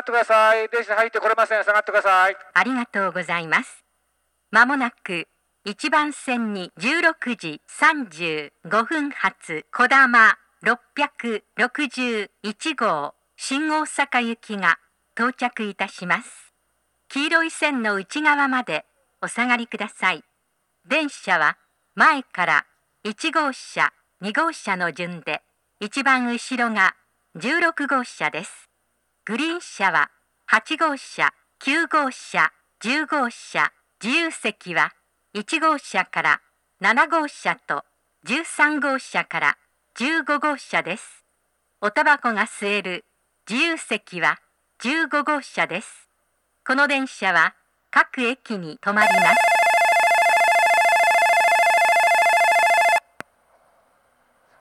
ってください。電車入ってこれません。下がってください。 ありがとうございます。まもなく1番線に16時35分発こだま661号新大阪行きが到着いたします。黄色い線の内側までお下がりください。電車は前から1号車、2号車の順で、一番後ろが16号車です。グリーン車は8号車、9号車、10号車、自由席は1号車から7号車と13号車から15号車です。おタバコが吸える自由席は15号車です。この電車は各駅に止まります。